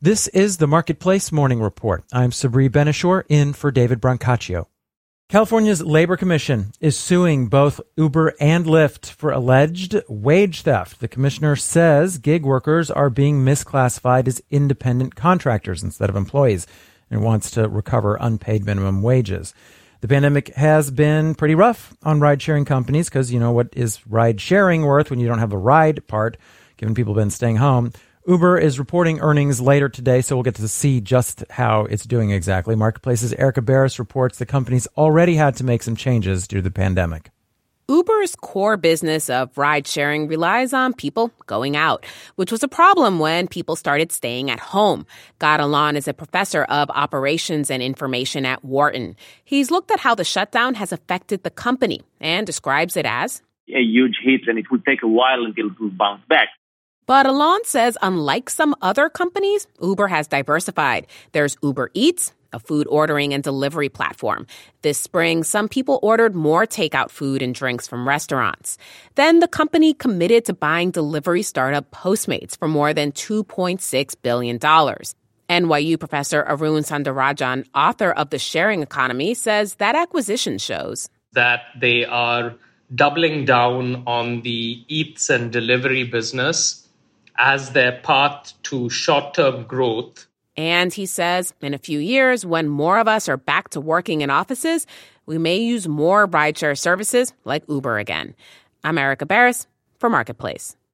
This is the Marketplace Morning Report. I'm Sabri Benishore in for David Brancaccio. California's Labor Commission is suing both Uber and Lyft for alleged wage theft. The commissioner says gig workers are being misclassified as independent contractors instead of employees and wants to recover unpaid minimum wages. The pandemic has been pretty rough on ride-sharing companies because, what is ride-sharing worth when you don't have the ride part, given people have been staying home. Uber is reporting earnings later today, so we'll get to see just how it's doing exactly. Marketplace's Erica Barris reports the company's already had to make some changes due to the pandemic. Uber's core business of ride-sharing relies on people going out, which was a problem when people started staying at home. Gad Alan is a professor of operations and information at Wharton. He's looked at how the shutdown has affected the company and describes it as a huge hit, and it will take a while until it will bounce back. But Alan says unlike some other companies, Uber has diversified. There's Uber Eats, a food ordering and delivery platform. This spring, some people ordered more takeout food and drinks from restaurants. Then the company committed to buying delivery startup Postmates for more than $2.6 billion. NYU professor Arun Sundarajan, author of The Sharing Economy, says that acquisition shows that they are doubling down on the eats and delivery business as their path to short-term growth. And he says in a few years, when more of us are back to working in offices, we may use more rideshare services like Uber again. I'm Erica Barris for Marketplace.